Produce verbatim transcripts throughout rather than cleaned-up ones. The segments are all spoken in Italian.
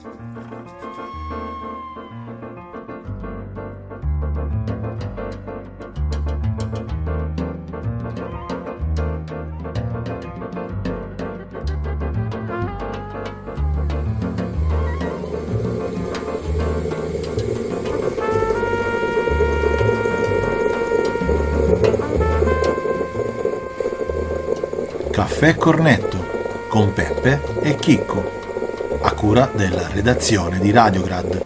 Caffè Cornetto con Peppe e Chicco, a cura della redazione di Radiograd.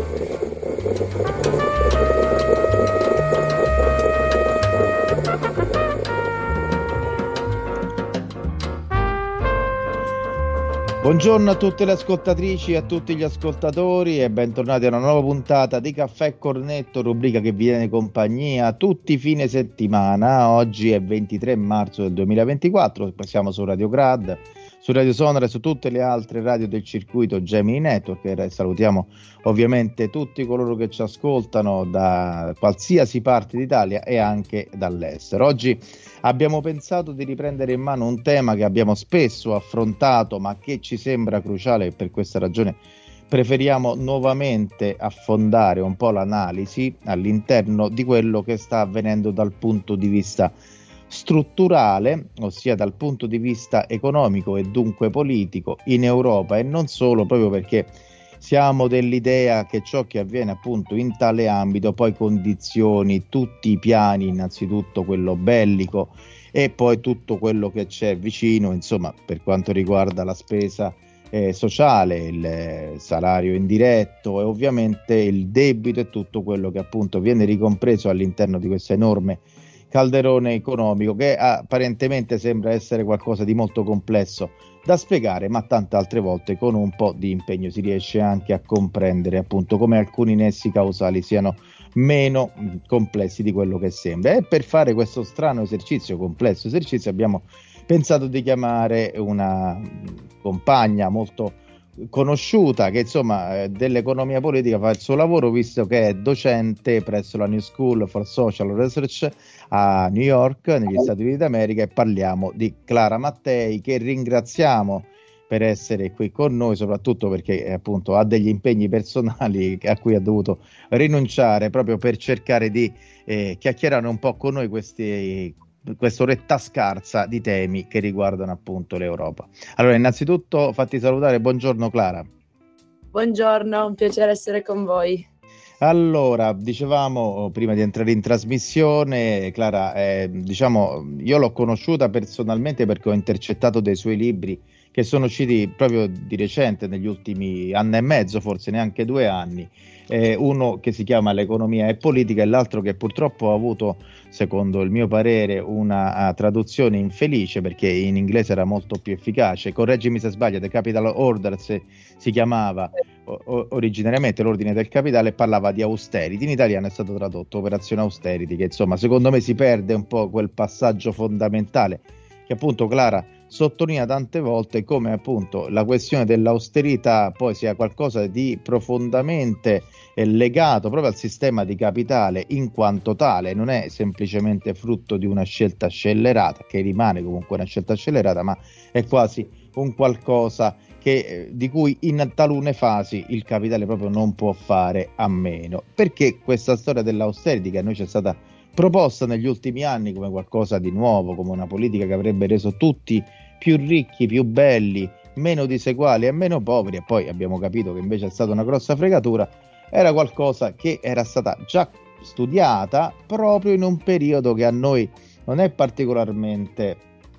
Buongiorno a tutte le ascoltatrici e a tutti gli ascoltatori e bentornati a una nuova puntata di Caffè Cornetto, rubrica che vi viene compagnia tutti i fine settimana. Oggi è ventitré marzo del duemilaventiquattro, siamo su Radiograd, su Radio Sonora e su tutte le altre radio del circuito Gemini Network, e salutiamo ovviamente tutti coloro che ci ascoltano da qualsiasi parte d'Italia e anche dall'estero. Oggi abbiamo pensato di riprendere in mano un tema che abbiamo spesso affrontato ma che ci sembra cruciale, e per questa ragione preferiamo nuovamente affondare un po' l'analisi all'interno di quello che sta avvenendo dal punto di vista strutturale, ossia dal punto di vista economico e dunque politico in Europa, e non solo, proprio perché siamo dell'idea che ciò che avviene appunto in tale ambito poi condizioni tutti i piani, innanzitutto quello bellico e poi tutto quello che c'è vicino, insomma, per quanto riguarda la spesa eh, sociale, il salario indiretto e ovviamente il debito e tutto quello che appunto viene ricompreso all'interno di questo enorme calderone economico, che apparentemente sembra essere qualcosa di molto complesso da spiegare, ma tante altre volte con un po' di impegno si riesce anche a comprendere appunto come alcuni nessi causali siano meno complessi di quello che sembra. E per fare questo strano esercizio, complesso esercizio, abbiamo pensato di chiamare una compagna molto conosciuta che insomma dell'economia politica fa il suo lavoro, visto che è docente presso la New School for Social Research a New York, negli Stati Uniti d'America, e parliamo di Clara Mattei, che ringraziamo per essere qui con noi, soprattutto perché eh, appunto ha degli impegni personali a cui ha dovuto rinunciare proprio per cercare di eh, chiacchierare un po' con noi questi quest'oretta scarsa di temi che riguardano appunto l'Europa. Allora, innanzitutto fatti salutare, buongiorno Clara. Buongiorno, un piacere essere con voi. Allora, dicevamo prima di entrare in trasmissione, Clara, eh, diciamo, io l'ho conosciuta personalmente perché ho intercettato dei suoi libri che sono usciti proprio di recente, negli ultimi anno e mezzo, forse neanche due anni, eh, uno che si chiama L'economia e politica e l'altro che purtroppo ha avuto, secondo il mio parere, una uh, traduzione infelice, perché in inglese era molto più efficace. Correggimi se sbaglio, The Capital Order se, si chiamava o, originariamente, l'ordine del capitale, e parlava di austerity. In italiano è stato tradotto Operazione Austerity, che insomma secondo me si perde un po' quel passaggio fondamentale che appunto Clara sottolinea tante volte, come appunto la questione dell'austerità poi sia qualcosa di profondamente eh, legato proprio al sistema di capitale in quanto tale, non è semplicemente frutto di una scelta scellerata, che rimane comunque una scelta scellerata, ma è quasi un qualcosa che, eh, di cui in talune fasi il capitale proprio non può fare a meno, perché questa storia dell'austerity che a noi ci è stata proposta negli ultimi anni come qualcosa di nuovo, come una politica che avrebbe reso tutti più ricchi, più belli, meno diseguali e meno poveri, e poi abbiamo capito che invece è stata una grossa fregatura, era qualcosa che era stata già studiata proprio in un periodo che a noi non è particolarmente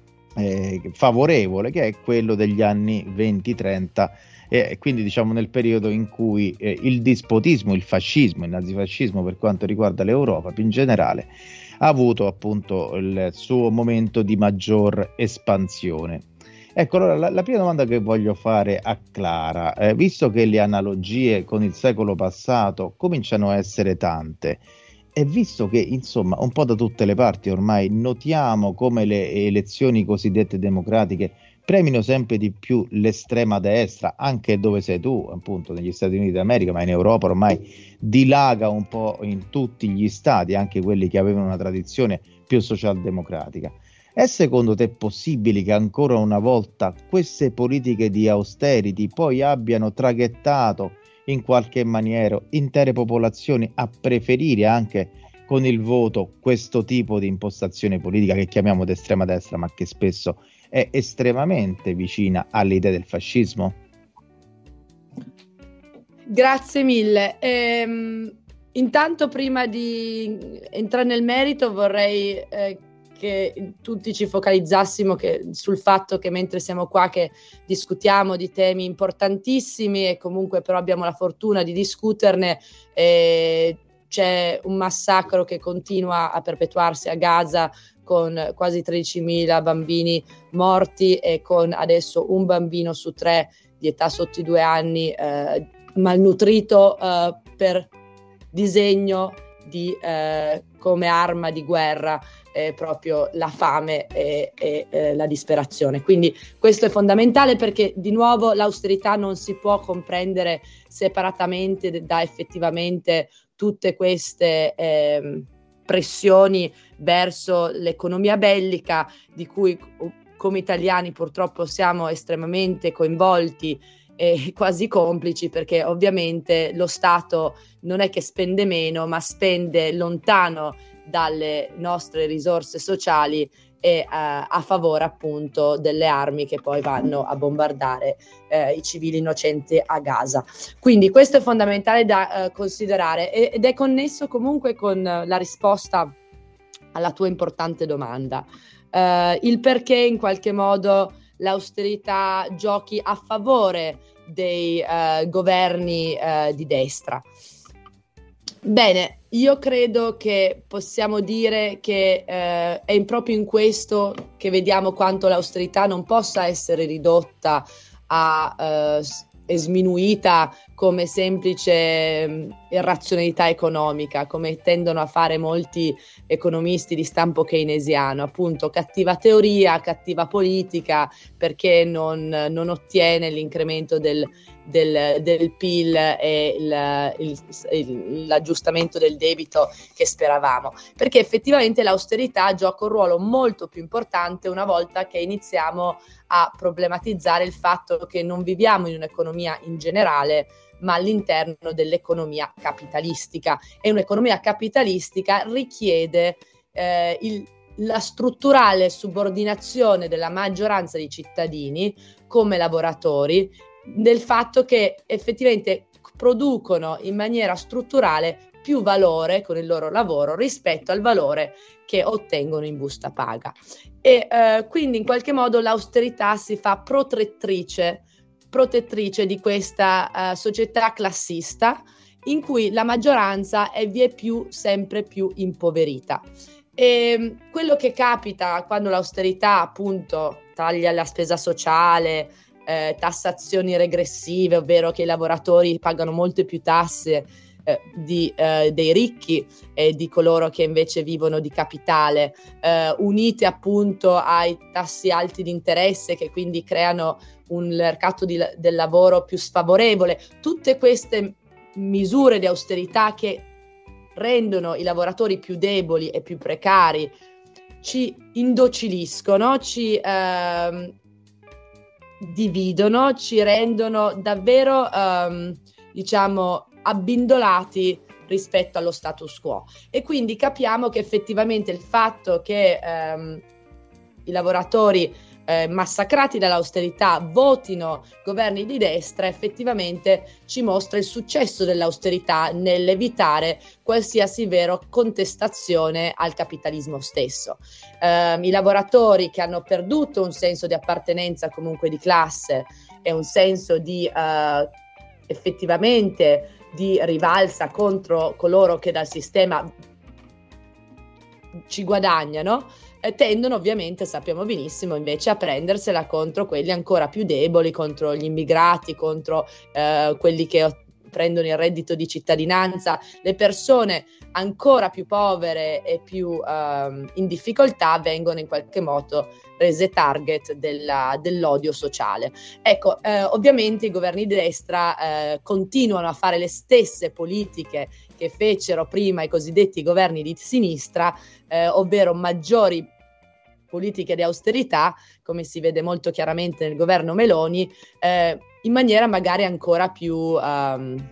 eh, favorevole, che è quello degli anni venti trenta, e quindi diciamo nel periodo in cui eh, il dispotismo, il fascismo, il nazifascismo per quanto riguarda l'Europa più in generale ha avuto appunto il suo momento di maggior espansione. Ecco, allora la, la prima domanda che voglio fare a Clara, eh, visto che le analogie con il secolo passato cominciano a essere tante, e visto che insomma un po' da tutte le parti ormai notiamo come le elezioni cosiddette democratiche premino sempre di più l'estrema destra, anche dove sei tu, appunto negli Stati Uniti d'America, ma in Europa ormai dilaga un po' in tutti gli stati, anche quelli che avevano una tradizione più socialdemocratica. È secondo te possibile che ancora una volta queste politiche di austerity poi abbiano traghettato in qualche maniera intere popolazioni a preferire anche con il voto questo tipo di impostazione politica che chiamiamo d'estrema destra, ma che spesso è estremamente vicina all'idea del fascismo? Grazie mille. Ehm, intanto, prima di entrare nel merito, vorrei eh, che tutti ci focalizzassimo che, sul fatto che mentre siamo qua che discutiamo di temi importantissimi e comunque però abbiamo la fortuna di discuterne, eh, c'è un massacro che continua a perpetuarsi a Gaza con quasi tredicimila bambini morti e con adesso un bambino su tre di età sotto i due anni eh, malnutrito eh, per disegno di eh, come arma di guerra eh, proprio la fame e, e eh, la disperazione. Quindi questo è fondamentale, perché di nuovo l'austerità non si può comprendere separatamente da effettivamente tutte queste eh, pressioni verso l'economia bellica, di cui come italiani purtroppo siamo estremamente coinvolti e quasi complici, perché ovviamente lo Stato non è che spende meno, ma spende lontano dalle nostre risorse sociali e uh, a favore appunto delle armi che poi vanno a bombardare uh, i civili innocenti a Gaza. Quindi questo è fondamentale da uh, considerare ed è connesso comunque con uh, la risposta alla tua importante domanda, uh, il perché in qualche modo l'austerità giochi a favore dei uh, governi uh, di destra. Bene, io credo che possiamo dire che eh, è proprio in questo che vediamo quanto l'austerità non possa essere ridotta a eh, e sminuita come semplice mh, irrazionalità economica, come tendono a fare molti economisti di stampo keynesiano, appunto cattiva teoria, cattiva politica, perché non, non ottiene l'incremento del, del, del P I L e il, il, il, l'aggiustamento del debito che speravamo, perché effettivamente l'austerità gioca un ruolo molto più importante una volta che iniziamo a problematizzare il fatto che non viviamo in un'economia in generale, ma all'interno dell'economia capitalistica, e un'economia capitalistica richiede eh, il, la strutturale subordinazione della maggioranza dei cittadini come lavoratori, del fatto che effettivamente producono in maniera strutturale più valore con il loro lavoro rispetto al valore che ottengono in busta paga. E eh, quindi in qualche modo l'austerità si fa protettrice, protettrice di questa uh, società classista in cui la maggioranza è vie più sempre più impoverita. E quello che capita quando l'austerità appunto taglia la spesa sociale, eh, tassazioni regressive, ovvero che i lavoratori pagano molte più tasse Eh, di, eh, dei ricchi e di coloro che invece vivono di capitale, eh, unite appunto ai tassi alti di interesse che quindi creano un mercato di, del lavoro più sfavorevole. Tutte queste misure di austerità che rendono i lavoratori più deboli e più precari ci indociliscono, ci eh, dividono, ci rendono davvero ehm, diciamo abbindolati rispetto allo status quo, e quindi capiamo che effettivamente il fatto che ehm, i lavoratori eh, massacrati dall'austerità votino governi di destra effettivamente ci mostra il successo dell'austerità nell'evitare qualsiasi vero contestazione al capitalismo stesso. Eh, i lavoratori che hanno perduto un senso di appartenenza comunque di classe e un senso di eh, effettivamente di rivalsa contro coloro che dal sistema ci guadagnano, eh, tendono ovviamente, sappiamo benissimo, invece a prendersela contro quelli ancora più deboli, contro gli immigrati, contro eh, quelli che prendono il reddito di cittadinanza, le persone ancora più povere e più eh, in difficoltà vengono in qualche modo rese target della, dell'odio sociale. Ecco, eh, ovviamente i governi di destra eh, continuano a fare le stesse politiche che fecero prima i cosiddetti governi di sinistra, eh, ovvero maggiori politiche di austerità, come si vede molto chiaramente nel governo Meloni, eh, in maniera magari ancora più um,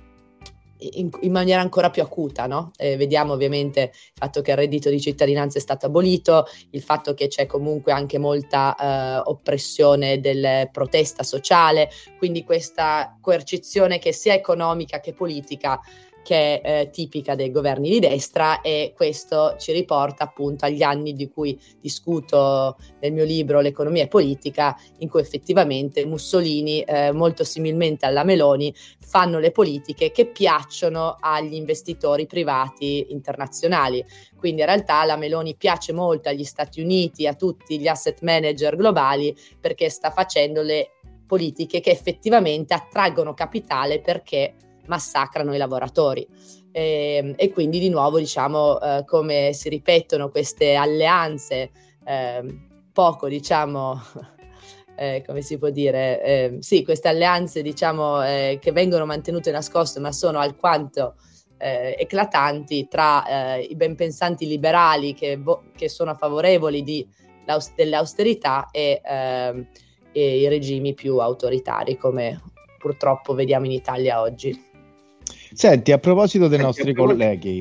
in, in maniera ancora più acuta, no? Eh, vediamo ovviamente il fatto che il reddito di cittadinanza è stato abolito, il fatto che c'è comunque anche molta eh, oppressione del protesta sociale, quindi questa coercizione che sia economica che politica, che è eh, tipica dei governi di destra, e questo ci riporta appunto agli anni di cui discuto nel mio libro L'economia e politica, in cui effettivamente Mussolini, eh, molto similmente alla Meloni, fanno le politiche che piacciono agli investitori privati internazionali. Quindi in realtà la Meloni piace molto agli Stati Uniti, a tutti gli asset manager globali, perché sta facendo le politiche che effettivamente attraggono capitale, perché massacrano i lavoratori. E, e quindi di nuovo diciamo eh, come si ripetono queste alleanze eh, poco diciamo eh, come si può dire eh, sì, queste alleanze diciamo eh, che vengono mantenute nascoste, ma sono alquanto eh, eclatanti tra eh, i benpensanti liberali che, vo- che sono favorevoli di, dell'austerità e, eh, e i regimi più autoritari, come purtroppo vediamo in Italia oggi. Senti, a proposito dei nostri colleghi,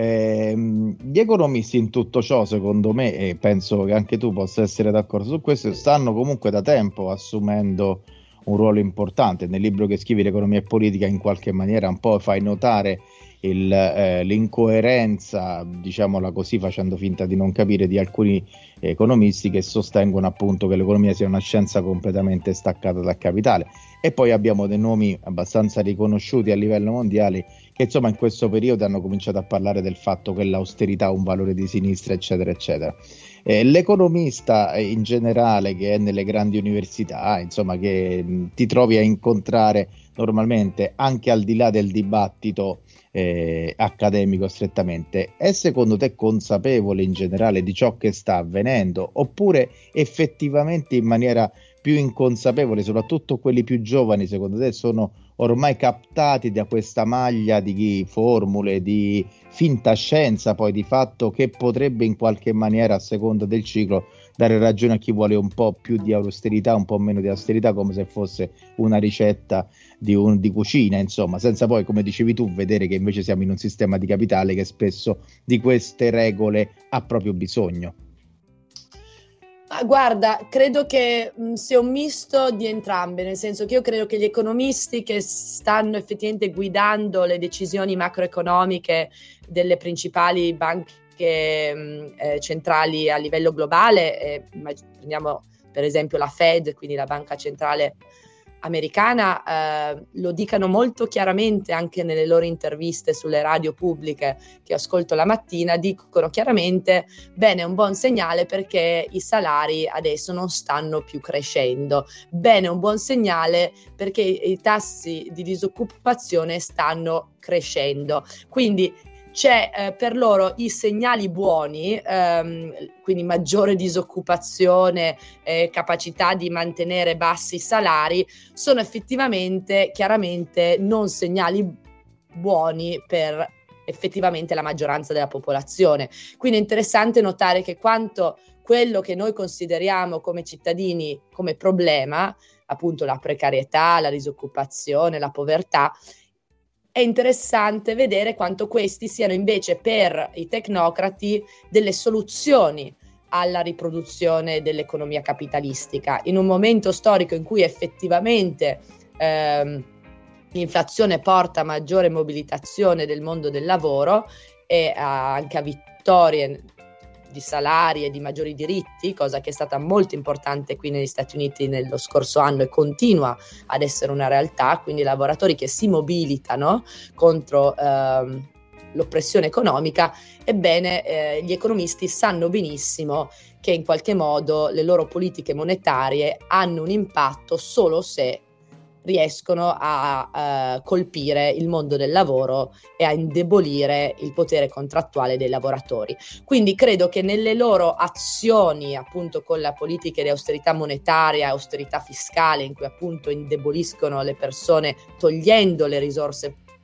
ehm, gli economisti in tutto ciò, secondo me, e penso che anche tu possa essere d'accordo su questo, stanno comunque da tempo assumendo un ruolo importante. Nel libro che scrivi, L'economia e politica, in qualche maniera un po' fai notare il, eh, l'incoerenza, diciamola così, facendo finta di non capire, di alcuni economisti che sostengono appunto che l'economia sia una scienza completamente staccata dal capitale. E poi abbiamo dei nomi abbastanza riconosciuti a livello mondiale che insomma in questo periodo hanno cominciato a parlare del fatto che l'austerità ha un valore di sinistra, eccetera eccetera. Eh, l'economista in generale che è nelle grandi università, insomma, che mh, ti trovi a incontrare normalmente anche al di là del dibattito eh, accademico strettamente, è secondo te consapevole in generale di ciò che sta avvenendo, oppure effettivamente in maniera più inconsapevole, soprattutto quelli più giovani, secondo te sono ormai captati da questa maglia di formule, di finta scienza, poi di fatto, che potrebbe in qualche maniera, a seconda del ciclo, dare ragione a chi vuole un po' più di austerità, un po' meno di austerità, come se fosse una ricetta di, un, di cucina, insomma, senza poi, come dicevi tu, vedere che invece siamo in un sistema di capitale che spesso di queste regole ha proprio bisogno. Ah, guarda, credo che mh, sia un misto di entrambe, nel senso che io credo che gli economisti che stanno effettivamente guidando le decisioni macroeconomiche delle principali banche mh, eh, centrali a livello globale, eh, prendiamo per esempio la Fed, quindi la banca centrale americana, eh, lo dicano molto chiaramente anche nelle loro interviste sulle radio pubbliche che ascolto la mattina, dicono chiaramente: bene, è un buon segnale perché i salari adesso non stanno più crescendo, bene, è un buon segnale perché i tassi di disoccupazione stanno crescendo. Quindi c'è eh, per loro i segnali buoni, ehm, quindi maggiore disoccupazione, eh, capacità di mantenere bassi salari, sono effettivamente, chiaramente, non segnali buoni per effettivamente la maggioranza della popolazione. Quindi è interessante notare che quanto quello che noi consideriamo come cittadini come problema, appunto la precarietà, la disoccupazione, la povertà, è interessante vedere quanto questi siano invece per i tecnocrati delle soluzioni alla riproduzione dell'economia capitalistica, in un momento storico in cui effettivamente ehm, l'inflazione porta a maggiore mobilitazione del mondo del lavoro e a, anche a vittorie di salari e di maggiori diritti, cosa che è stata molto importante qui negli Stati Uniti nello scorso anno e continua ad essere una realtà, quindi lavoratori che si mobilitano contro ehm, l'oppressione economica. Ebbene, eh, gli economisti sanno benissimo che in qualche modo le loro politiche monetarie hanno un impatto solo se riescono a uh, colpire il mondo del lavoro e a indebolire il potere contrattuale dei lavoratori. Quindi credo che nelle loro azioni, appunto con la politica di austerità monetaria, austerità fiscale, in cui appunto indeboliscono le persone togliendo le risorse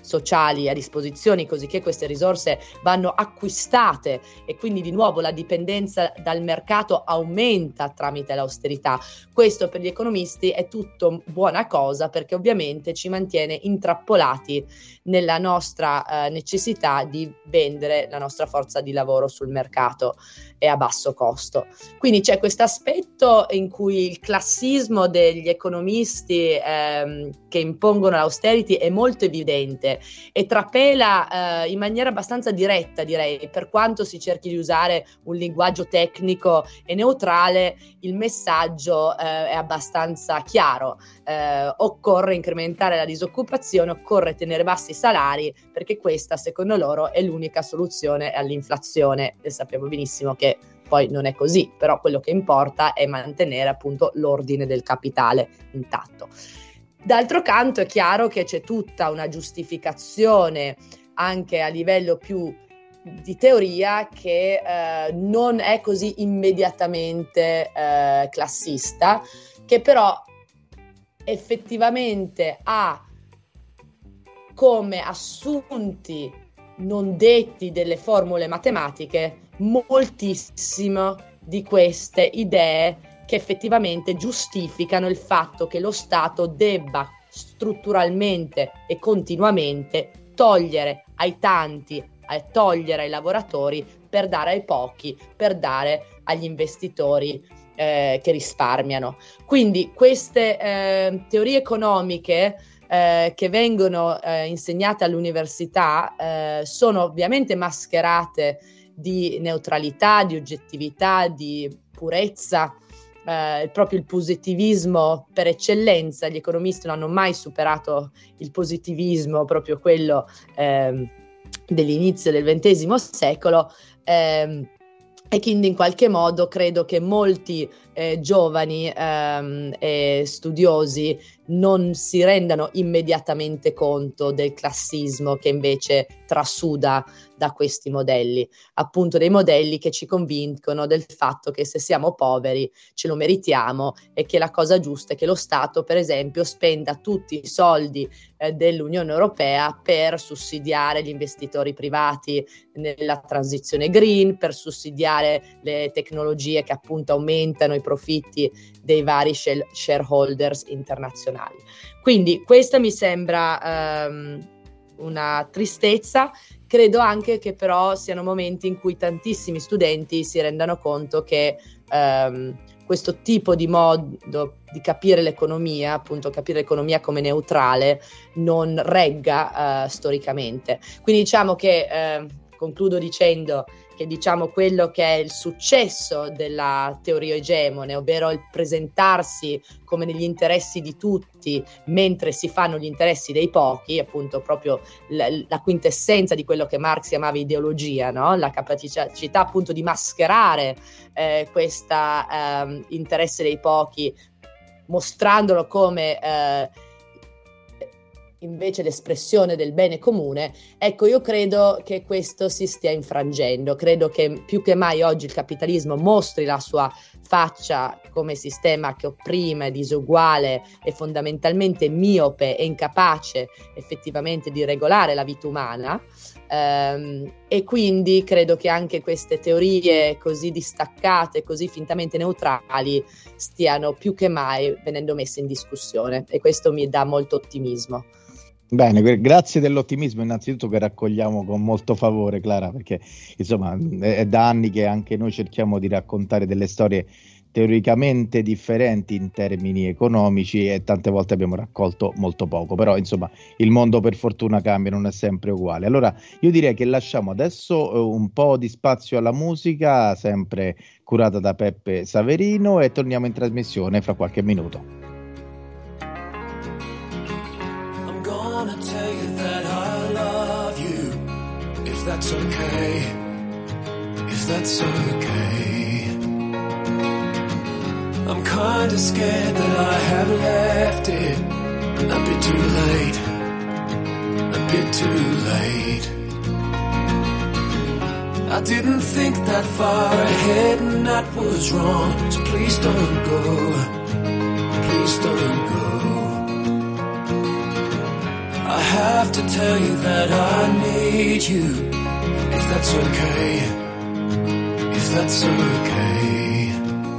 sociali a disposizione, così che queste risorse vanno acquistate e quindi di nuovo la dipendenza dal mercato aumenta tramite l'austerità. Questo per gli economisti è tutto buona cosa, perché ovviamente ci mantiene intrappolati nella nostra eh, necessità di vendere la nostra forza di lavoro sul mercato e a basso costo. Quindi c'è questo aspetto in cui il classismo degli economisti ehm, che impongono l'austerity è molto evidente e trapela eh, in maniera abbastanza diretta, direi, per quanto si cerchi di usare un linguaggio tecnico e neutrale, il messaggio eh, è abbastanza chiaro. Eh, occorre incrementare la disoccupazione, occorre tenere bassi i salari, perché questa, secondo loro, è l'unica soluzione all'inflazione, e sappiamo benissimo che poi non è così, però quello che importa è mantenere appunto l'ordine del capitale intatto. D'altro canto è chiaro che c'è tutta una giustificazione anche a livello più di teoria che eh, non è così immediatamente eh, classista, che però effettivamente ha come assunti non detti delle formule matematiche moltissimo di queste idee che effettivamente giustificano il fatto che lo Stato debba strutturalmente e continuamente togliere ai tanti, a togliere ai lavoratori per dare ai pochi, per dare agli investitori eh, che risparmiano. Quindi queste eh, teorie economiche eh, che vengono eh, insegnate all'università eh, sono ovviamente mascherate di neutralità, di oggettività, di purezza, eh, proprio il positivismo per eccellenza. Gli economisti non hanno mai superato il positivismo, proprio quello eh, dell'inizio del ventesimo secolo, eh, e quindi in qualche modo credo che molti eh, giovani ehm, e studiosi non si rendano immediatamente conto del classismo che invece trasuda da questi modelli, appunto dei modelli che ci convincono del fatto che se siamo poveri ce lo meritiamo e che la cosa giusta è che lo Stato, per esempio, spenda tutti i soldi eh, dell'Unione Europea per sussidiare gli investitori privati nella transizione green, per sussidiare le tecnologie che appunto aumentano i profitti dei vari shareholders internazionali. Quindi questa mi sembra um, una tristezza. Credo anche che però siano momenti in cui tantissimi studenti si rendano conto che um, questo tipo di modo di capire l'economia, appunto capire l'economia come neutrale, non regga uh, storicamente. Quindi diciamo che, uh, concludo dicendo che diciamo quello che è il successo della teoria egemone, ovvero il presentarsi come negli interessi di tutti mentre si fanno gli interessi dei pochi, appunto proprio la, la quintessenza di quello che Marx chiamava ideologia, no? La capacità appunto di mascherare eh, questo eh, interesse dei pochi, mostrandolo come eh, invece l'espressione del bene comune. Ecco, io credo che questo si stia infrangendo, credo che più che mai oggi il capitalismo mostri la sua faccia come sistema che opprime, disuguale e fondamentalmente miope e incapace effettivamente di regolare la vita umana, ehm, e quindi credo che anche queste teorie così distaccate, così fintamente neutrali stiano più che mai venendo messe in discussione, e questo mi dà molto ottimismo. Bene, grazie dell'ottimismo innanzitutto, che raccogliamo con molto favore, Clara, perché insomma è da anni che anche noi cerchiamo di raccontare delle storie teoricamente differenti in termini economici e tante volte abbiamo raccolto molto poco, però insomma il mondo per fortuna cambia, non è sempre uguale. Allora io direi che lasciamo adesso un po' di spazio alla musica, sempre curata da Peppe Saverino, e torniamo in trasmissione fra qualche minuto. That's okay, if that's okay. I'm kinda scared that I have left it a bit too late, a bit too late. I didn't think that far ahead and that was wrong, so please don't go, please don't go. I have to tell you that I need you, if that's okay, if that's okay.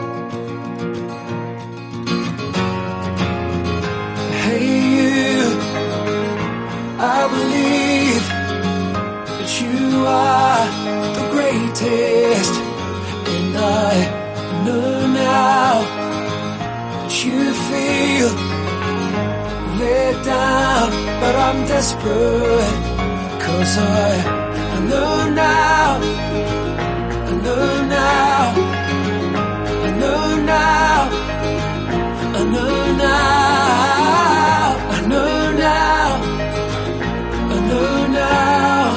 Hey you, I believe that you are the greatest, and I know now that you feel let down, but I'm desperate, 'cause I, I know now, I know now, I know now, I know now, I know now, I know now,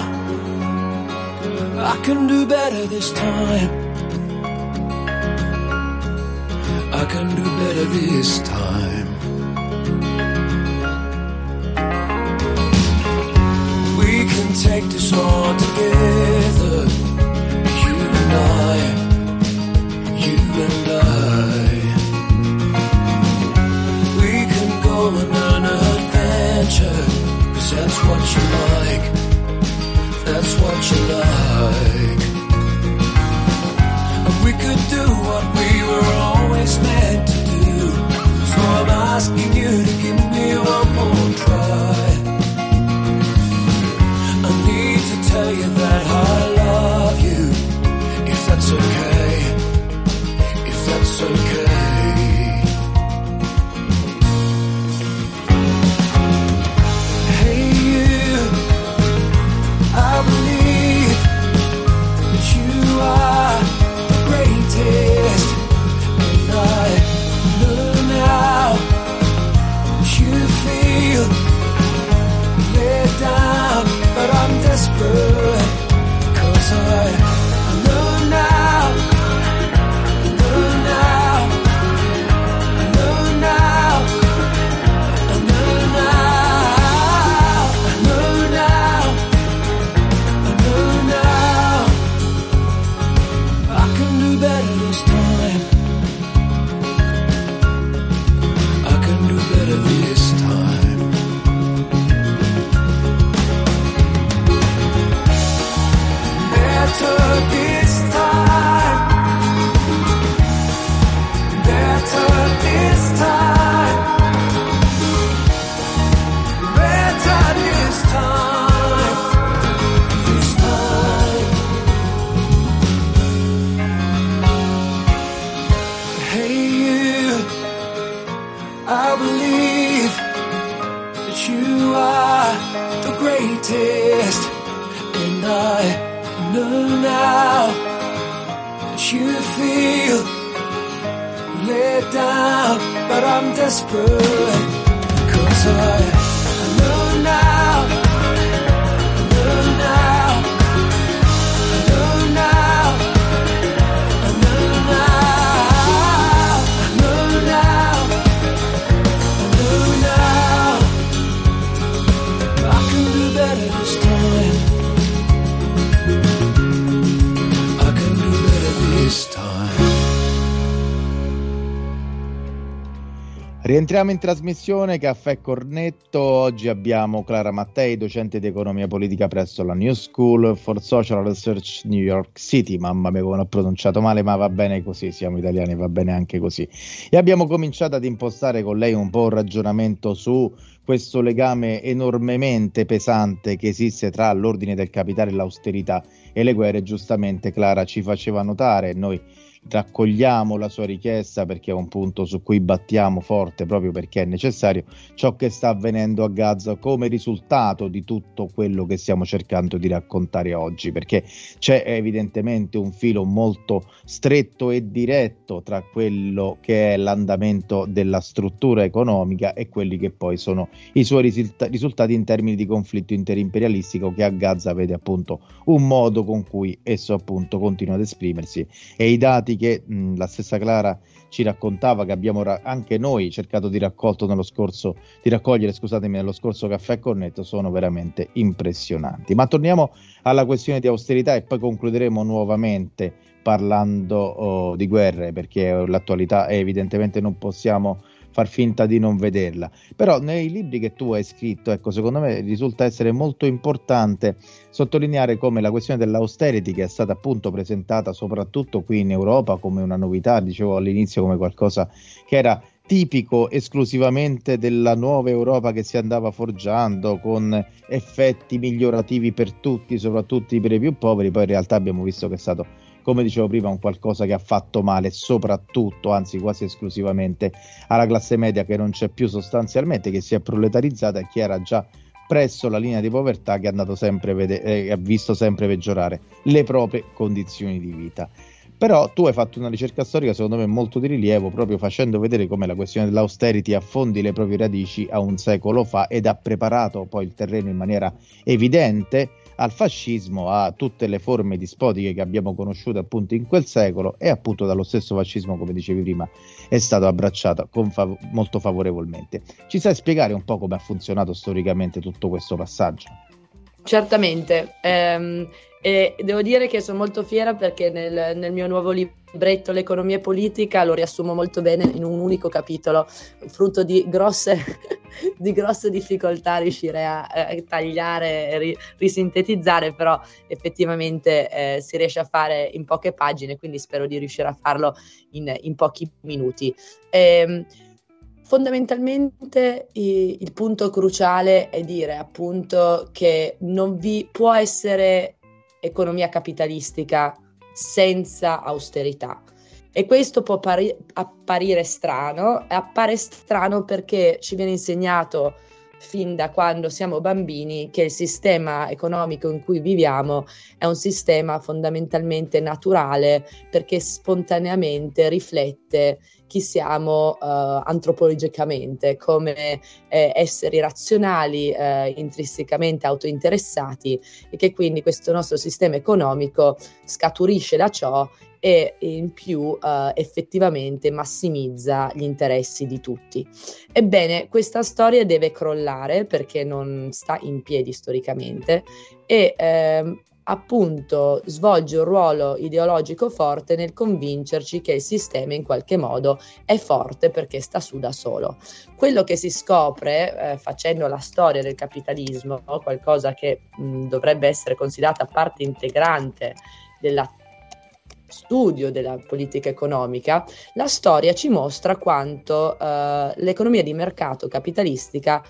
I can do better this time, I can do better this time. We can take this on together, you and I, you and I. We can go on an adventure, 'cause that's what you like, that's what you like. And we could do what we were always meant to do, so I'm asking you to give me one more try. Tell you that I love you, if that's okay, if that's okay. Hey you, I believe that you are the greatest, and I know now that you feel let down, but I'm desperate, 'cause I, I know now, I know now, I know now, I know now, I know now, I know now, I can do better this time, I can do better this time. Better this time, better this time, better this time, this time. Hey you, I believe that you are the greatest, and I know now that you feel let down, but I'm desperate, 'cause I, I know now, I know now, I know now, I know now, I know now, I know now, I can do better this time, this time. Rientriamo in trasmissione Caffè Cornetto. Oggi abbiamo Clara Mattei, docente di economia politica presso la New School for Social Research New York City. Mamma mia, come l'ho pronunciato male, ma va bene così, siamo italiani, va bene anche così. E abbiamo cominciato ad impostare con lei un po' un ragionamento su questo legame enormemente pesante che esiste tra l'ordine del capitale e l'austerità e le guerre. Giustamente Clara ci faceva notare, noi raccogliamo la sua richiesta perché è un punto su cui battiamo forte, proprio perché è necessario, ciò che sta avvenendo a Gaza come risultato di tutto quello che stiamo cercando di raccontare oggi, perché c'è evidentemente un filo molto stretto e diretto tra quello che è l'andamento della struttura economica e quelli che poi sono i suoi risulta- risultati in termini di conflitto interimperialistico, che a Gaza vede appunto un modo con cui esso appunto continua ad esprimersi, e i dati che mh, la stessa Clara ci raccontava, che abbiamo ra- anche noi cercato di raccolto nello scorso di raccogliere scusatemi nello scorso Caffè Cornetto, sono veramente impressionanti. Ma torniamo alla questione di austerità e poi concluderemo nuovamente parlando oh, di guerre, perché l'attualità è evidentemente non possiamo far finta di non vederla. Però nei libri che tu hai scritto, ecco, secondo me risulta essere molto importante sottolineare come la questione dell'austerity, che è stata appunto presentata soprattutto qui in Europa come una novità, dicevo all'inizio, come qualcosa che era tipico esclusivamente della nuova Europa che si andava forgiando, con effetti migliorativi per tutti, soprattutto per i più poveri. Poi in realtà abbiamo visto che è stato, come dicevo prima, un qualcosa che ha fatto male soprattutto, anzi quasi esclusivamente, alla classe media, che non c'è più sostanzialmente, che si è proletarizzata, e chi era già presso la linea di povertà, che è andato sempre vede- eh, ha visto sempre peggiorare le proprie condizioni di vita. Però tu hai fatto una ricerca storica secondo me molto di rilievo, proprio facendo vedere come la questione dell'austerity affondi le proprie radici a un secolo fa, ed ha preparato poi il terreno in maniera evidente al fascismo, a tutte le forme dispotiche che abbiamo conosciuto appunto in quel secolo, e appunto dallo stesso fascismo, come dicevi prima, è stato abbracciato con fav- molto favorevolmente. Ci sai spiegare un po' come ha funzionato storicamente tutto questo passaggio? Certamente, ehm, e devo dire che sono molto fiera perché nel, nel mio nuovo libretto L'economia politica lo riassumo molto bene in un unico capitolo, frutto di grosse, di grosse difficoltà riuscire a, a tagliare e ri, risintetizzare, però effettivamente eh, si riesce a fare in poche pagine, quindi spero di riuscire a farlo in, in pochi minuti. Ehm, Fondamentalmente i, il punto cruciale è dire appunto che non vi può essere economia capitalistica senza austerità, e questo può pari- apparire strano, appare strano perché ci viene insegnato fin da quando siamo bambini che il sistema economico in cui viviamo è un sistema fondamentalmente naturale, perché spontaneamente riflette chi siamo uh, antropologicamente, come eh, esseri razionali, eh, intrinsecamente autointeressati, e che quindi questo nostro sistema economico scaturisce da ciò e in più uh, effettivamente massimizza gli interessi di tutti. Ebbene, questa storia deve crollare perché non sta in piedi storicamente, e ehm, appunto svolge un ruolo ideologico forte nel convincerci che il sistema in qualche modo è forte perché sta su da solo. Quello che si scopre eh, facendo la storia del capitalismo, qualcosa che mh, dovrebbe essere considerata parte integrante della studio della politica economica, la storia ci mostra quanto eh, l'economia di mercato capitalistica,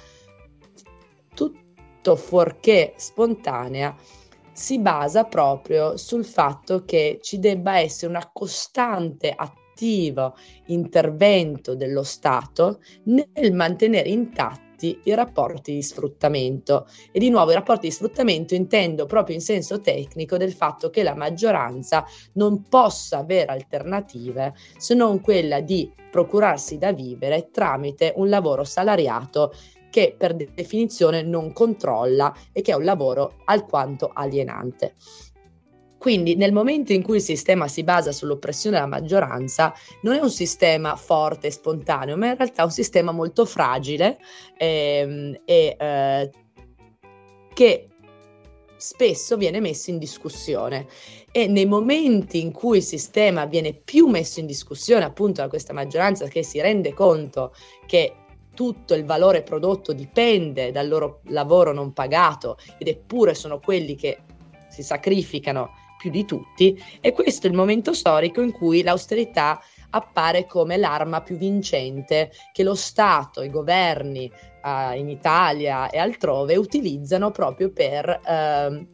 tutto fuorché spontanea, si basa proprio sul fatto che ci debba essere una costante attivo intervento dello Stato nel mantenere intatti i rapporti di sfruttamento. E di nuovo i rapporti di sfruttamento intendo proprio in senso tecnico del fatto che la maggioranza non possa avere alternative se non quella di procurarsi da vivere tramite un lavoro salariato che per definizione non controlla e che è un lavoro alquanto alienante. Quindi nel momento in cui il sistema si basa sull'oppressione della maggioranza, non è un sistema forte e spontaneo, ma in realtà è un sistema molto fragile ehm, e eh, che spesso viene messo in discussione. E nei momenti in cui il sistema viene più messo in discussione appunto da questa maggioranza, che si rende conto che tutto il valore prodotto dipende dal loro lavoro non pagato, ed eppure sono quelli che si sacrificano più di tutti, e questo è il momento storico in cui l'austerità appare come l'arma più vincente che lo Stato, i governi uh, in Italia e altrove utilizzano proprio per uh,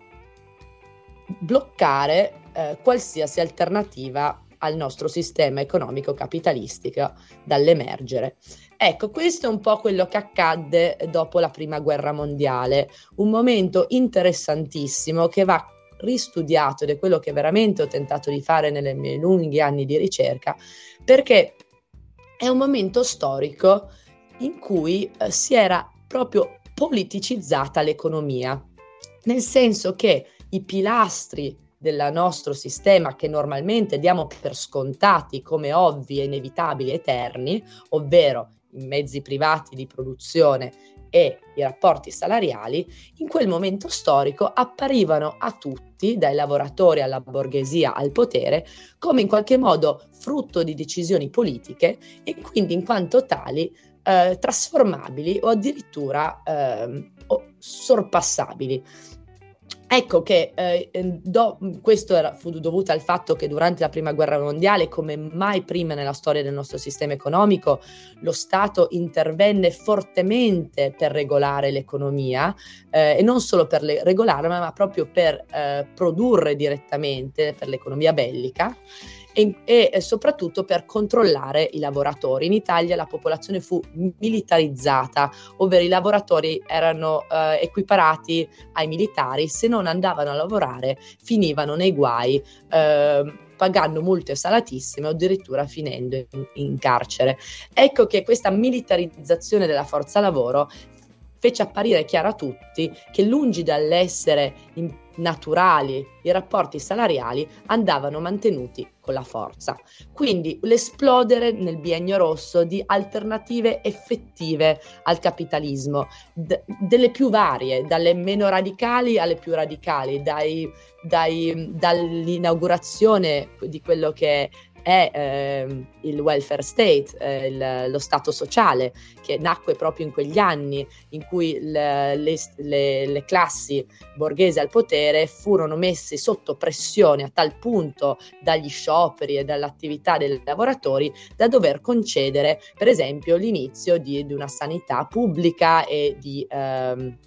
bloccare uh, qualsiasi alternativa al nostro sistema economico capitalistico dall'emergere. Ecco, questo è un po' quello che accadde dopo la Prima Guerra Mondiale, un momento interessantissimo che va ristudiato, ed è quello che veramente ho tentato di fare nei miei lunghi anni di ricerca, perché è un momento storico in cui eh, si era proprio politicizzata l'economia, nel senso che i pilastri del nostro sistema, che normalmente diamo per scontati come ovvi, inevitabili, eterni, ovvero i mezzi privati di produzione e i rapporti salariali, in quel momento storico apparivano a tutti, dai lavoratori alla borghesia al potere, come in qualche modo frutto di decisioni politiche e quindi in quanto tali eh, trasformabili o addirittura eh, o sorpassabili. Ecco che eh, do, questo era, fu dovuto al fatto che durante la Prima Guerra Mondiale, come mai prima nella storia del nostro sistema economico, lo Stato intervenne fortemente per regolare l'economia eh, e non solo per le, regolarla, ma proprio per eh, produrre direttamente per l'economia bellica. E, e soprattutto per controllare i lavoratori. In Italia la popolazione fu militarizzata, ovvero i lavoratori erano eh, equiparati ai militari, se non andavano a lavorare finivano nei guai, eh, pagando multe salatissime o addirittura finendo in, in carcere. Ecco che questa militarizzazione della forza lavoro fece apparire chiaro a tutti che lungi dall'essere in naturali, i rapporti salariali andavano mantenuti con la forza. Quindi l'esplodere nel biennio rosso di alternative effettive al capitalismo, d- delle più varie, dalle meno radicali alle più radicali, dai, dai, dall'inaugurazione di quello che è eh, il welfare state, eh, il, lo stato sociale, che nacque proprio in quegli anni in cui le, le, le, le classi borghesi al potere furono messe sotto pressione a tal punto dagli scioperi e dall'attività dei lavoratori da dover concedere, per esempio, l'inizio di, di una sanità pubblica e di ehm,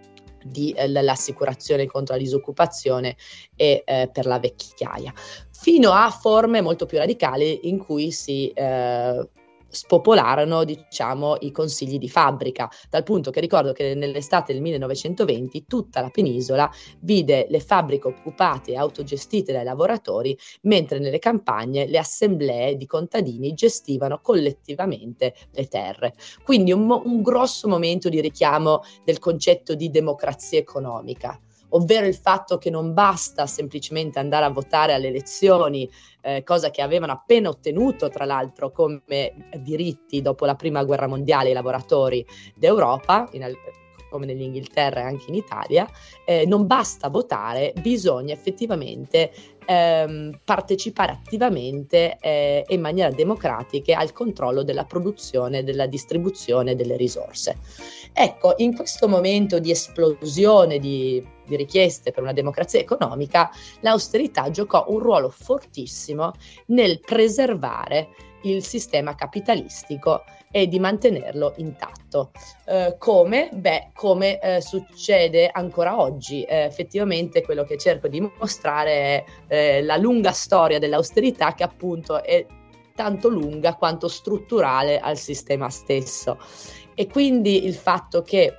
di eh, l'assicurazione contro la disoccupazione e eh, per la vecchiaia, fino a forme molto più radicali in cui si eh, spopolarono, diciamo, i consigli di fabbrica, dal punto che ricordo che nell'estate del millenovecentoventi tutta la penisola vide le fabbriche occupate e autogestite dai lavoratori, mentre nelle campagne le assemblee di contadini gestivano collettivamente le terre. Quindi un, un grosso momento di richiamo del concetto di democrazia economica, ovvero il fatto che non basta semplicemente andare a votare alle elezioni, eh, cosa che avevano appena ottenuto tra l'altro come diritti dopo la Prima Guerra Mondiale i lavoratori d'Europa, in, come nell'Inghilterra e anche in Italia, eh, non basta votare, bisogna effettivamente ehm, partecipare attivamente eh, in maniera democratica al controllo della produzione, della distribuzione delle risorse. Ecco, in questo momento di esplosione di, di richieste per una democrazia economica, l'austerità giocò un ruolo fortissimo nel preservare il sistema capitalistico e di mantenerlo intatto. Eh, come? Beh, come eh, succede ancora oggi. Eh, effettivamente quello che cerco di mostrare è eh, la lunga storia dell'austerità, che appunto è tanto lunga quanto strutturale al sistema stesso. E quindi il fatto che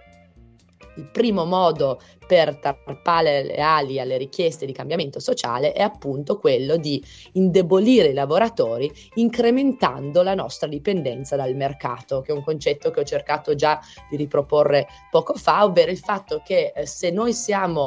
il primo modo per tarpare le ali alle richieste di cambiamento sociale è appunto quello di indebolire i lavoratori incrementando la nostra dipendenza dal mercato, che è un concetto che ho cercato già di riproporre poco fa, ovvero il fatto che eh, se noi siamo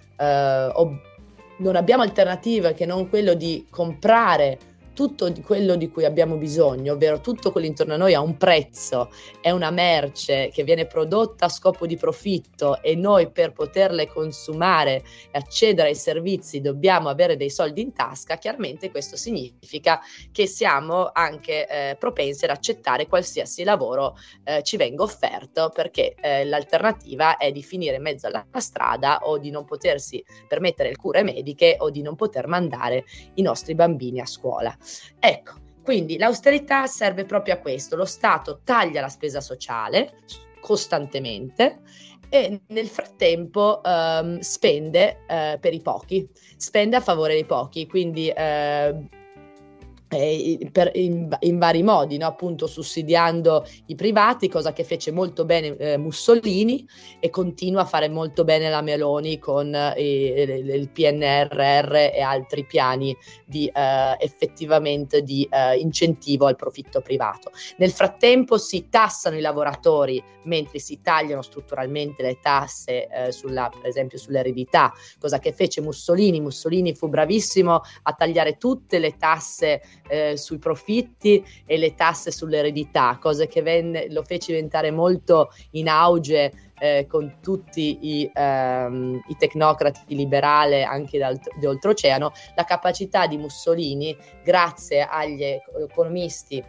eh, ob- non abbiamo alternativa che non quello di comprare tutto di quello di cui abbiamo bisogno, ovvero tutto quello intorno a noi ha un prezzo, è una merce che viene prodotta a scopo di profitto e noi per poterle consumare e accedere ai servizi dobbiamo avere dei soldi in tasca, chiaramente questo significa che siamo anche eh, propensi ad accettare qualsiasi lavoro eh, ci venga offerto, perché eh, l'alternativa è di finire in mezzo alla strada o di non potersi permettere le cure mediche o di non poter mandare i nostri bambini a scuola. Ecco, quindi l'austerità serve proprio a questo. Lo Stato taglia la spesa sociale costantemente e nel frattempo ehm, spende eh, per i pochi, spende a favore dei pochi, quindi eh, eh, per, in, in vari modi, no? Appunto sussidiando i privati, cosa che fece molto bene eh, Mussolini e continua a fare molto bene la Meloni con eh, il, il P N R R e altri piani di eh, effettivamente di eh, incentivo al profitto privato. Nel frattempo si tassano i lavoratori mentre si tagliano strutturalmente le tasse eh, sulla, per esempio sull'eredità, cosa che fece Mussolini. Mussolini fu bravissimo a tagliare tutte le tasse eh, sui profitti e le tasse sull'eredità, cose che venne, lo fece diventare molto in auge eh, con tutti i, ehm, i tecnocrati liberali anche di oltreoceano. La capacità di Mussolini, grazie agli economisti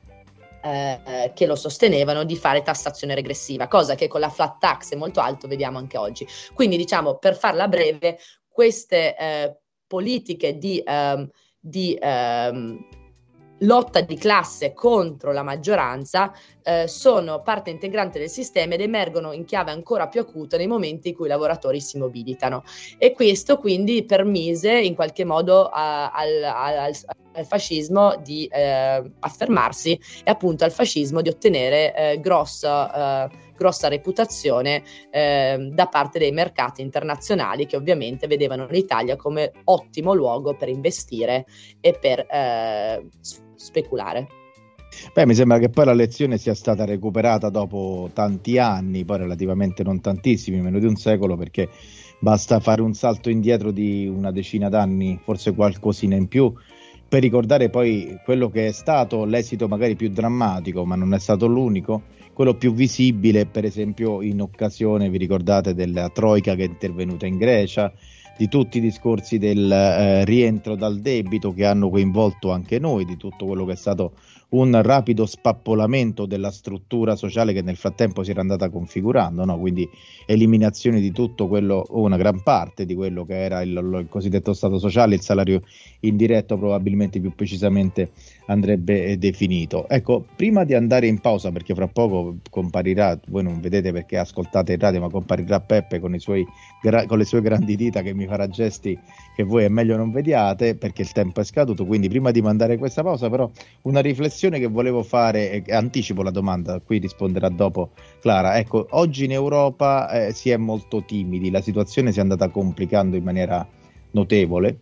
Eh, che lo sostenevano, di fare tassazione regressiva, cosa che con la flat tax molto alto vediamo anche oggi. Quindi, diciamo, per farla breve, queste eh, politiche di, ehm, di ehm, lotta di classe contro la maggioranza eh, sono parte integrante del sistema ed emergono in chiave ancora più acuta nei momenti in cui i lavoratori si mobilitano, e questo quindi permise in qualche modo a, al, al, al fascismo di eh, affermarsi e appunto al fascismo di ottenere eh, grossa, eh, grossa reputazione eh, da parte dei mercati internazionali, che ovviamente vedevano l'Italia come ottimo luogo per investire e per eh, speculare. Beh, mi sembra che poi la lezione sia stata recuperata dopo tanti anni, poi relativamente non tantissimi, meno di un secolo, perché basta fare un salto indietro di una decina d'anni, forse qualcosina in più, per ricordare poi quello che è stato l'esito magari più drammatico, ma non è stato l'unico, quello più visibile, per esempio in occasione, vi ricordate, della troika che è intervenuta in Grecia, di tutti i discorsi del eh, rientro dal debito che hanno coinvolto anche noi, di tutto quello che è stato un rapido spappolamento della struttura sociale che nel frattempo si era andata configurando, no? Quindi eliminazione di tutto quello, o una gran parte di quello che era il, il cosiddetto stato sociale, il salario indiretto probabilmente più precisamente andrebbe definito. Ecco, prima di andare in pausa, perché fra poco comparirà, voi non vedete perché ascoltate il radio, ma comparirà Peppe con i suoi con le sue grandi dita che mi farà gesti che voi è meglio non vediate perché il tempo è scaduto. Quindi prima di mandare questa pausa, però, una riflessione che volevo fare, eh, anticipo la domanda, qui risponderà dopo Clara. Ecco, oggi in Europa eh, si è molto timidi, la situazione si è andata complicando in maniera notevole,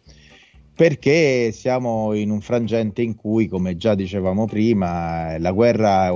perché siamo in un frangente in cui, come già dicevamo prima, la guerra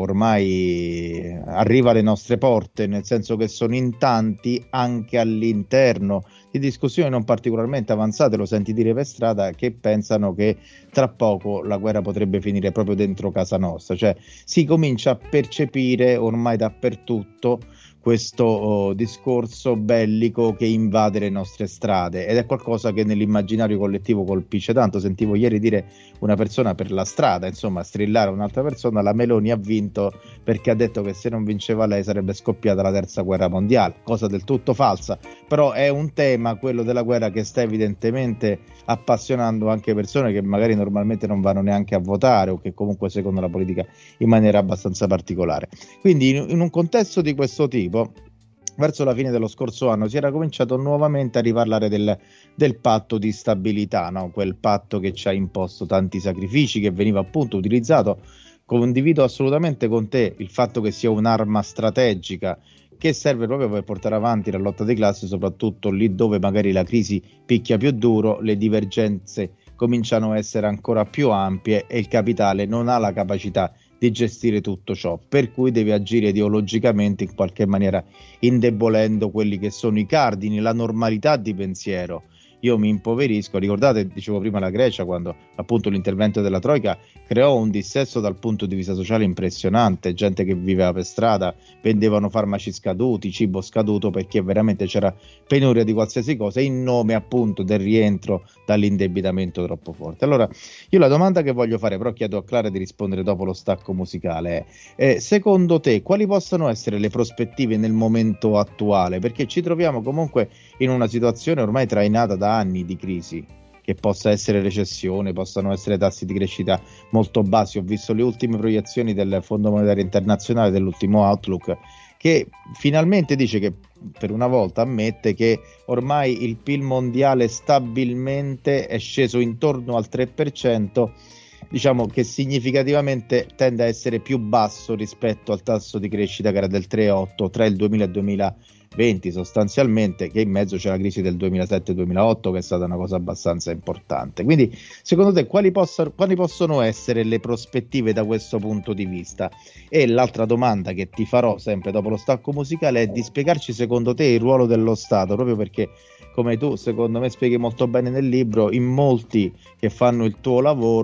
ormai arriva alle nostre porte, nel senso che sono in tanti anche all'interno di discussioni non particolarmente avanzate, lo senti dire per strada, che pensano che tra poco la guerra potrebbe finire proprio dentro casa nostra, cioè si comincia a percepire ormai dappertutto questo oh, discorso bellico che invade le nostre strade, ed è qualcosa che nell'immaginario collettivo colpisce tanto. Sentivo ieri dire una persona per la strada, insomma, strillare un'altra persona: la Meloni ha vinto perché ha detto che se non vinceva lei sarebbe scoppiata la terza guerra mondiale, cosa del tutto falsa, però è un tema, quello della guerra, che sta evidentemente appassionando anche persone che magari normalmente non vanno neanche a votare o che comunque seguono la politica in maniera abbastanza particolare. Quindi in, in un contesto di questo tipo, verso la fine dello scorso anno si era cominciato nuovamente a riparlare del, del patto di stabilità, no? Quel patto che ci ha imposto tanti sacrifici, che veniva appunto utilizzato, condivido assolutamente con te il fatto che sia un'arma strategica che serve proprio per portare avanti la lotta di classe, soprattutto lì dove magari la crisi picchia più duro, le divergenze cominciano a essere ancora più ampie e il capitale non ha la capacità di gestire tutto ciò, per cui deve agire ideologicamente in qualche maniera, indebolendo quelli che sono i cardini, la normalità di pensiero. Io mi impoverisco, ricordate, dicevo prima, la Grecia, quando appunto l'intervento della Troika creò un dissesto dal punto di vista sociale impressionante, gente che viveva per strada, vendevano farmaci scaduti, cibo scaduto, perché veramente c'era penuria di qualsiasi cosa in nome appunto del rientro dall'indebitamento troppo forte. Allora, io la domanda che voglio fare, però chiedo a Clara di rispondere dopo lo stacco musicale, è eh, secondo te quali possono essere le prospettive nel momento attuale? Perché ci troviamo comunque in una situazione ormai trainata da anni di crisi, che possa essere recessione, possano essere tassi di crescita molto bassi. Ho visto le ultime proiezioni del Fondo Monetario Internazionale, dell'ultimo Outlook, che finalmente dice che per una volta ammette che ormai il P I L mondiale stabilmente è sceso intorno al tre per cento, diciamo che significativamente tende a essere più basso rispetto al tasso di crescita che era del tre virgola otto tra il duemila e il duemilaventi, sostanzialmente, che in mezzo c'è la crisi del duemilasette duemilaotto, che è stata una cosa abbastanza importante. Quindi secondo te quali, possa, quali possono essere le prospettive da questo punto di vista? E l'altra domanda che ti farò sempre dopo lo stacco musicale è di spiegarci secondo te il ruolo dello Stato, proprio perché, come tu secondo me spieghi molto bene nel libro, in molti che fanno il tuo lavoro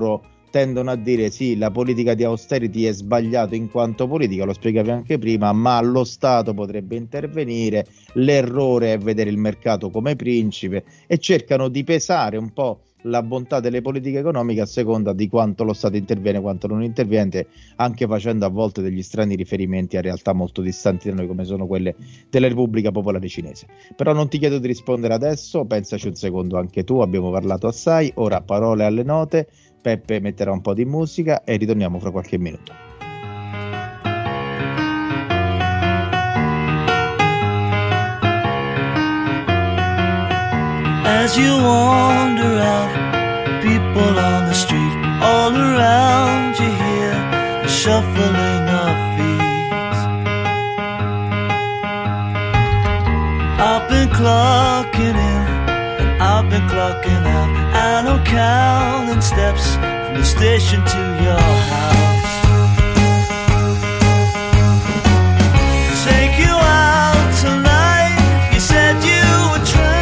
tendono a dire sì, la politica di austerity è sbagliato in quanto politica, lo spiegavi anche prima, ma lo Stato potrebbe intervenire, l'errore è vedere il mercato come principe, e cercano di pesare un po' la bontà delle politiche economiche a seconda di quanto lo Stato interviene, quanto non interviene, anche facendo a volte degli strani riferimenti a realtà molto distanti da noi come sono quelle della Repubblica Popolare Cinese. Però non ti chiedo di rispondere adesso, pensaci un secondo anche tu, abbiamo parlato assai, ora parole alle note, Peppe metterà un po' di musica e ritorniamo fra qualche minuto. As you wander out, people on the street, all around you hear the shuffling of feet. I've been clocking in and I've been clocking out, and I'm counting steps from the station to your house. Take you out tonight, you said you would try.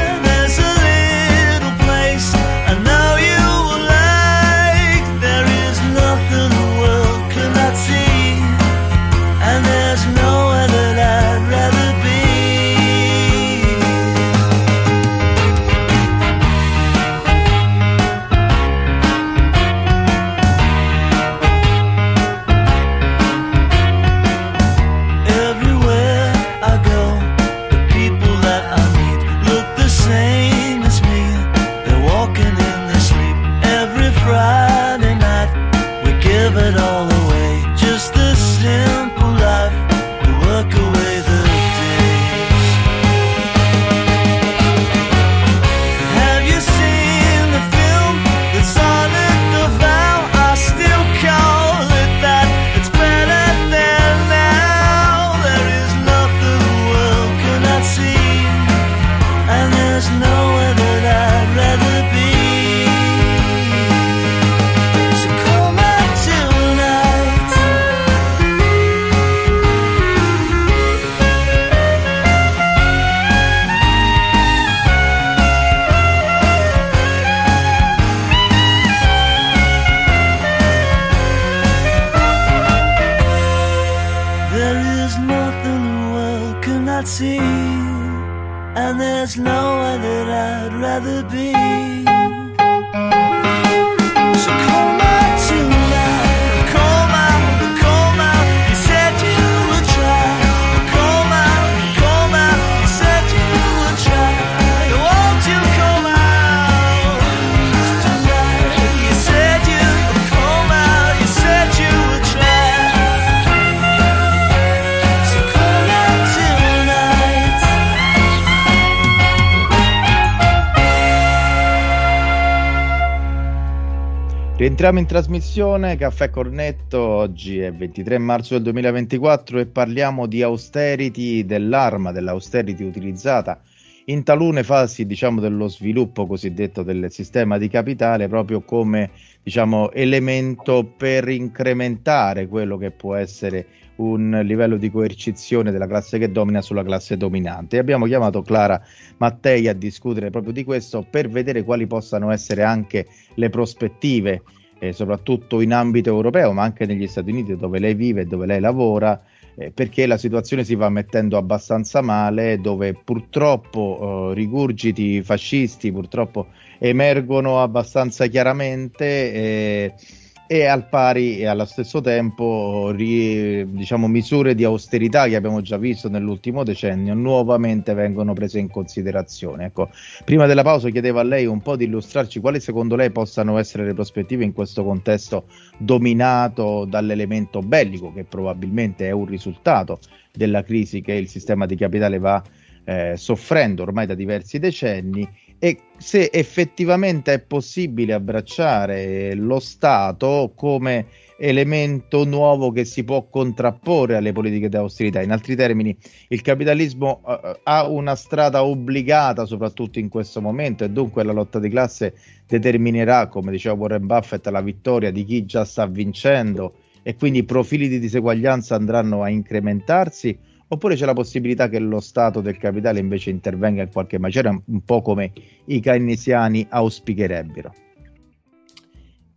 Rientriamo in trasmissione, Caffè Cornetto, oggi è ventitré marzo del duemilaventiquattro e parliamo di austerity, dell'arma dell'austerity utilizzata in talune fasi, diciamo, dello sviluppo cosiddetto del sistema di capitale, proprio come, diciamo, elemento per incrementare quello che può essere un livello di coercizione della classe che domina sulla classe dominante. E abbiamo chiamato Clara Mattei a discutere proprio di questo per vedere quali possano essere anche le prospettive, eh, soprattutto in ambito europeo, ma anche negli Stati Uniti dove lei vive e dove lei lavora, eh, perché la situazione si va mettendo abbastanza male, dove purtroppo eh, rigurgiti fascisti purtroppo emergono abbastanza chiaramente, eh, e al pari e allo stesso tempo ri, diciamo misure di austerità che abbiamo già visto nell'ultimo decennio nuovamente vengono prese in considerazione. Ecco, prima della pausa chiedevo a lei un po' di illustrarci quali secondo lei possano essere le prospettive in questo contesto dominato dall'elemento bellico, che probabilmente è un risultato della crisi che il sistema di capitale va eh, soffrendo ormai da diversi decenni, e se effettivamente è possibile abbracciare lo Stato come elemento nuovo che si può contrapporre alle politiche di austerità. In altri termini, il capitalismo uh, ha una strada obbligata soprattutto in questo momento, e dunque la lotta di classe determinerà, come diceva Warren Buffett, la vittoria di chi già sta vincendo, e quindi i profili di diseguaglianza andranno a incrementarsi. Oppure c'è la possibilità che lo Stato del capitale invece intervenga in qualche maniera, un po' come i keynesiani auspicherebbero?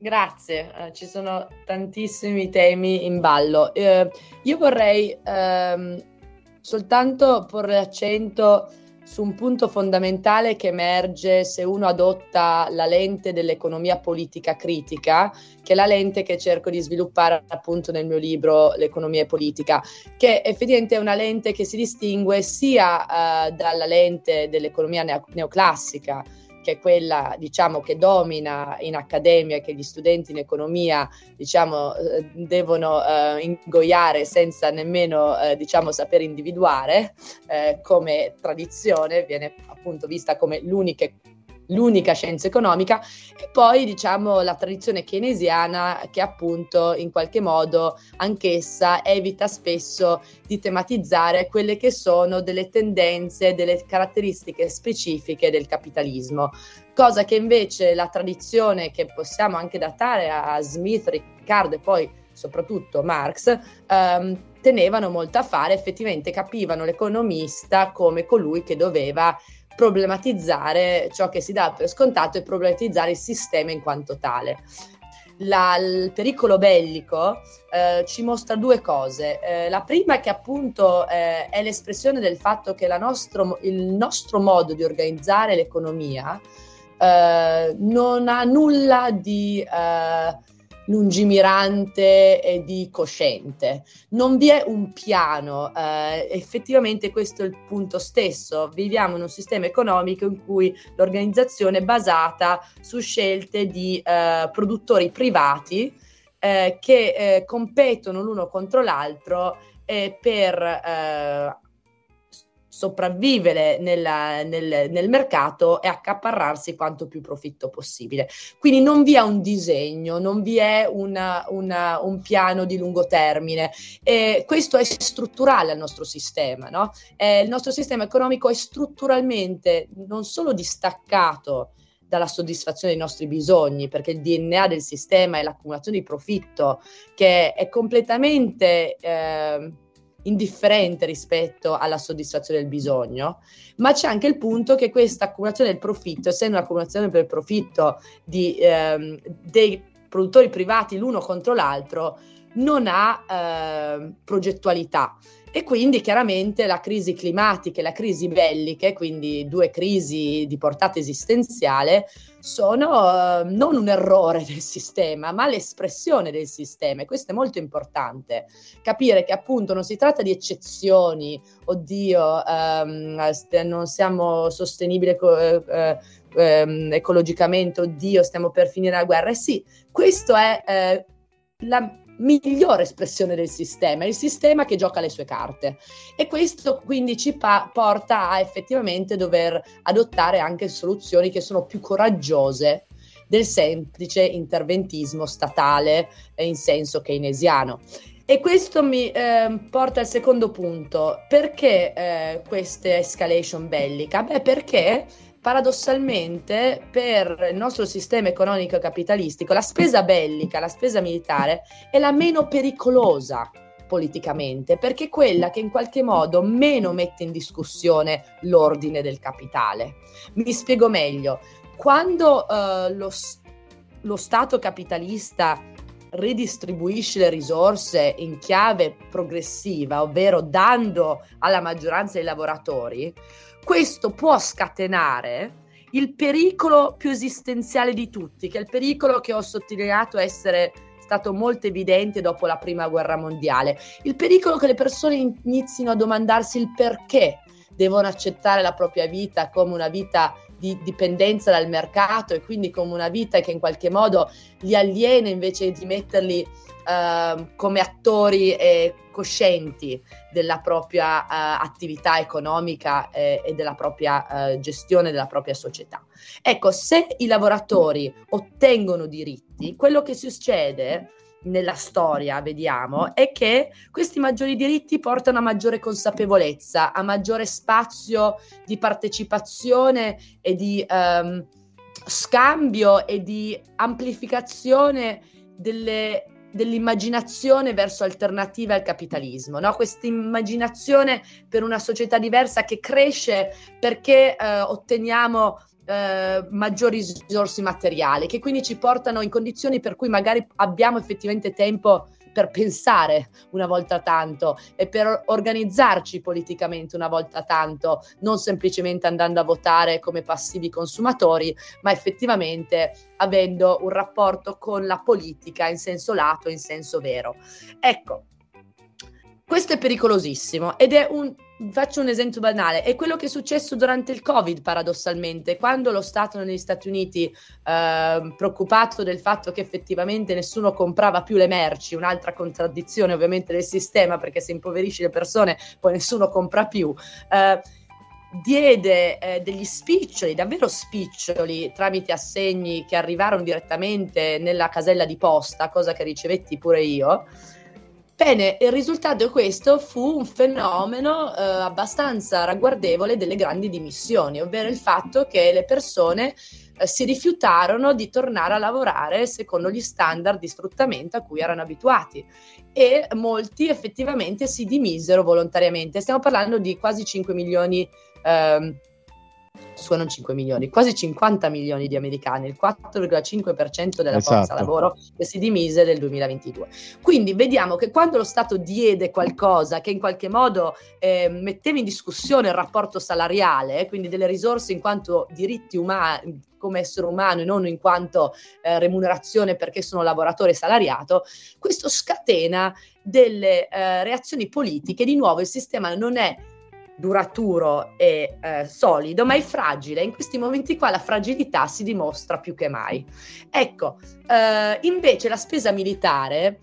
Grazie, eh, ci sono tantissimi temi in ballo. Eh, io vorrei ehm, soltanto porre accento su un punto fondamentale che emerge se uno adotta la lente dell'economia politica critica, che è la lente che cerco di sviluppare appunto nel mio libro L'economia e politica, che effettivamente è una lente che si distingue sia eh, dalla lente dell'economia neo- neoclassica, che è quella, diciamo, che domina in accademia e che gli studenti in economia, diciamo, eh, devono eh, ingoiare senza nemmeno, eh, diciamo, saper individuare, eh, come tradizione, viene appunto vista come l'unica l'unica scienza economica, e poi diciamo la tradizione keynesiana, che appunto in qualche modo anch'essa evita spesso di tematizzare quelle che sono delle tendenze, delle caratteristiche specifiche del capitalismo, cosa che invece la tradizione, che possiamo anche datare a Smith, Riccardo e poi soprattutto Marx, ehm, tenevano molto a fare. Effettivamente capivano l'economista come colui che doveva problematizzare ciò che si dà per scontato e problematizzare il sistema in quanto tale. La, il pericolo bellico eh, ci mostra due cose. Eh, la prima è che appunto eh, è l'espressione del fatto che la nostro, il nostro modo di organizzare l'economia eh, non ha nulla di eh, lungimirante e di cosciente. Non vi è un piano, eh, effettivamente questo è il punto stesso. Viviamo in un sistema economico in cui l'organizzazione è basata su scelte di eh, produttori privati eh, che eh, competono l'uno contro l'altro eh, per eh, sopravvivere nella, nel, nel mercato e accaparrarsi quanto più profitto possibile. Quindi non vi è un disegno, non vi è una, una, un piano di lungo termine. E questo è strutturale al nostro sistema, no? Eh, il nostro sistema economico è strutturalmente non solo distaccato dalla soddisfazione dei nostri bisogni, perché il D N A del sistema è l'accumulazione di profitto, che è completamente eh, indifferente rispetto alla soddisfazione del bisogno, ma c'è anche il punto che questa accumulazione del profitto, essendo un'accumulazione per profitto di, ehm, dei produttori privati l'uno contro l'altro, non ha eh, progettualità. E quindi chiaramente la crisi climatica e la crisi belliche, quindi due crisi di portata esistenziale, sono uh, non un errore del sistema, ma l'espressione del sistema. E questo è molto importante, capire che appunto non si tratta di eccezioni, oddio, um, non siamo sostenibili eco- eh, eh, ecologicamente, oddio, stiamo per finire la guerra. Eh sì, questo è eh, la migliore espressione del sistema, il sistema che gioca le sue carte, e questo quindi ci pa- porta a effettivamente dover adottare anche soluzioni che sono più coraggiose del semplice interventismo statale eh, in senso keynesiano. E questo mi eh, porta al secondo punto. Perché eh, questa escalation bellica? Beh, perché paradossalmente per il nostro sistema economico capitalistico la spesa bellica, la spesa militare è la meno pericolosa politicamente, perché è quella che in qualche modo meno mette in discussione l'ordine del capitale. Mi spiego meglio. Quando uh, lo, lo Stato capitalista ridistribuisce le risorse in chiave progressiva, ovvero dando alla maggioranza dei lavoratori, questo può scatenare il pericolo più esistenziale di tutti, che è il pericolo che ho sottolineato essere stato molto evidente dopo la prima guerra mondiale, il pericolo che le persone inizino a domandarsi il perché devono accettare la propria vita come una vita di dipendenza dal mercato e quindi come una vita che in qualche modo li aliena invece di metterli uh, come attori e coscienti della propria uh, attività economica eh, e della propria uh, gestione della propria società. Ecco, se i lavoratori ottengono diritti, quello che succede nella storia, vediamo, è che questi maggiori diritti portano a maggiore consapevolezza, a maggiore spazio di partecipazione e di um, scambio e di amplificazione delle dell'immaginazione verso alternative al capitalismo, no? Questa immaginazione per una società diversa che cresce perché eh, otteniamo eh, maggiori risorse materiali, che quindi ci portano in condizioni per cui magari abbiamo effettivamente tempo per pensare una volta tanto e per organizzarci politicamente una volta tanto, non semplicemente andando a votare come passivi consumatori, ma effettivamente avendo un rapporto con la politica in senso lato, in senso vero. Ecco, questo è pericolosissimo ed è un, faccio un esempio banale, è quello che è successo durante il Covid paradossalmente, quando lo Stato negli Stati Uniti, eh, preoccupato del fatto che effettivamente nessuno comprava più le merci, un'altra contraddizione ovviamente del sistema, perché se impoverisci le persone poi nessuno compra più, eh, diede eh, degli spiccioli, davvero spiccioli, tramite assegni che arrivarono direttamente nella casella di posta, cosa che ricevetti pure io. Bene, il risultato di questo fu un fenomeno eh, abbastanza ragguardevole delle grandi dimissioni, ovvero il fatto che le persone eh, si rifiutarono di tornare a lavorare secondo gli standard di sfruttamento a cui erano abituati e molti effettivamente si dimisero volontariamente. Stiamo parlando di quasi cinque milioni ehm, sono cinque milioni, quasi cinquanta milioni di americani, il quattro virgola cinque per cento della esatto. forza lavoro che si dimise nel duemilaventidue. Quindi vediamo che quando lo Stato diede qualcosa che in qualche modo eh, metteva in discussione il rapporto salariale, quindi delle risorse in quanto diritti umani, come essere umano e non in quanto eh, remunerazione perché sono lavoratore salariato, questo scatena delle eh, reazioni politiche. Di nuovo il sistema non è duraturo e eh, solido, ma è fragile. In questi momenti qua la fragilità si dimostra più che mai. Ecco, eh, invece la spesa militare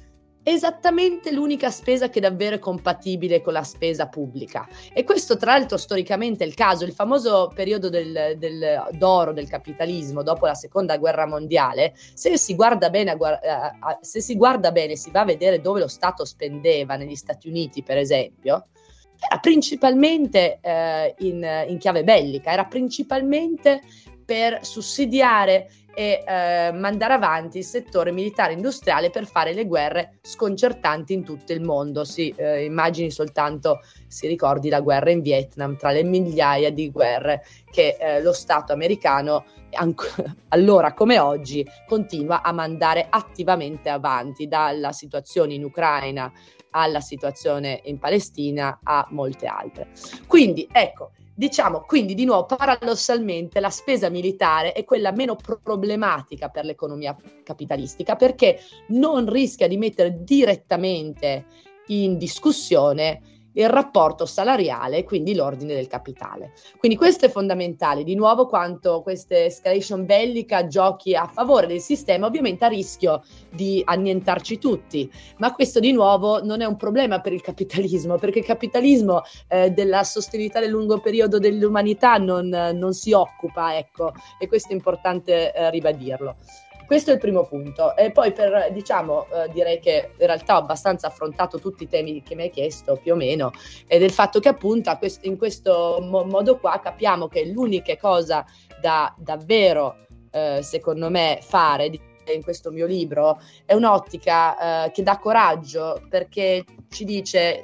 è esattamente l'unica spesa che davvero è compatibile con la spesa pubblica. E questo tra l'altro storicamente è il caso. Il famoso periodo del, del, d'oro del capitalismo dopo la seconda guerra mondiale, se si guarda bene, a, a, se si guarda bene, si va a vedere dove lo Stato spendeva negli Stati Uniti, per esempio, era principalmente eh, in, in chiave bellica, era principalmente per sussidiare e eh, mandare avanti il settore militare industriale per fare le guerre sconcertanti in tutto il mondo. Si eh, immagini soltanto, si ricordi la guerra in Vietnam, tra le migliaia di guerre che eh, lo Stato americano anc- allora come oggi continua a mandare attivamente avanti, dalla situazione in Ucraina alla situazione in Palestina a molte altre. Quindi ecco, diciamo, quindi di nuovo paradossalmente la spesa militare è quella meno problematica per l'economia capitalistica, perché non rischia di mettere direttamente in discussione il rapporto salariale, quindi l'ordine del capitale. Quindi questo è fondamentale, di nuovo, quanto questa escalation bellica giochi a favore del sistema, ovviamente a rischio di annientarci tutti, ma questo di nuovo non è un problema per il capitalismo, perché il capitalismo eh, della sostenibilità nel lungo periodo dell'umanità non, non si occupa, ecco, e questo è importante eh, ribadirlo. Questo è il primo punto. E poi per, diciamo, eh, direi che in realtà ho abbastanza affrontato tutti i temi che mi hai chiesto, più o meno, e del fatto che appunto a quest- in questo mo- modo qua capiamo che l'unica cosa da davvero, eh, secondo me, fare in questo mio libro è un'ottica eh, che dà coraggio, perché ci dice: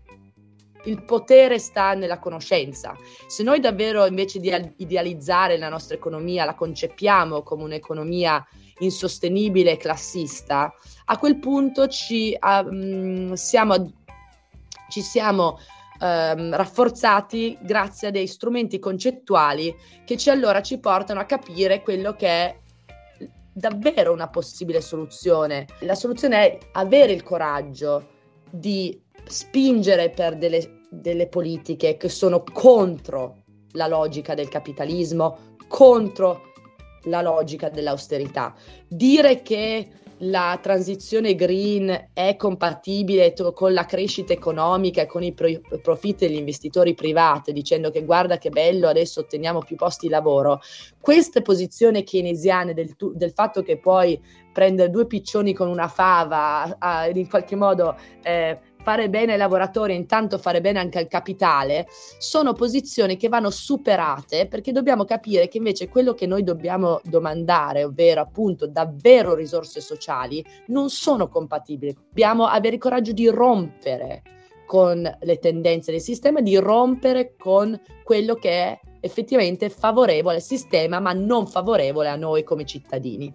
il potere sta nella conoscenza. Se noi davvero, invece di idealizzare la nostra economia, la concepiamo come un'economia insostenibile e classista, a quel punto ci, um, siamo, ci siamo um, rafforzati grazie a dei strumenti concettuali che ci allora ci portano a capire quello che è davvero una possibile soluzione. La soluzione è avere il coraggio di spingere per delle, delle politiche che sono contro la logica del capitalismo, contro la logica dell'austerità. Dire che la transizione green è compatibile to- con la crescita economica e con i pro- profitti degli investitori privati, dicendo che guarda che bello, adesso otteniamo più posti di lavoro, queste posizioni keynesiane del, tu- del fatto che puoi prendere due piccioni con una fava, a, in qualche modo eh, fare bene ai lavoratori e intanto fare bene anche al capitale, sono posizioni che vanno superate, perché dobbiamo capire che invece quello che noi dobbiamo domandare, ovvero appunto davvero risorse sociali, non sono compatibili. Dobbiamo avere il coraggio di rompere con le tendenze del sistema, di rompere con quello che è effettivamente favorevole al sistema, ma non favorevole a noi come cittadini.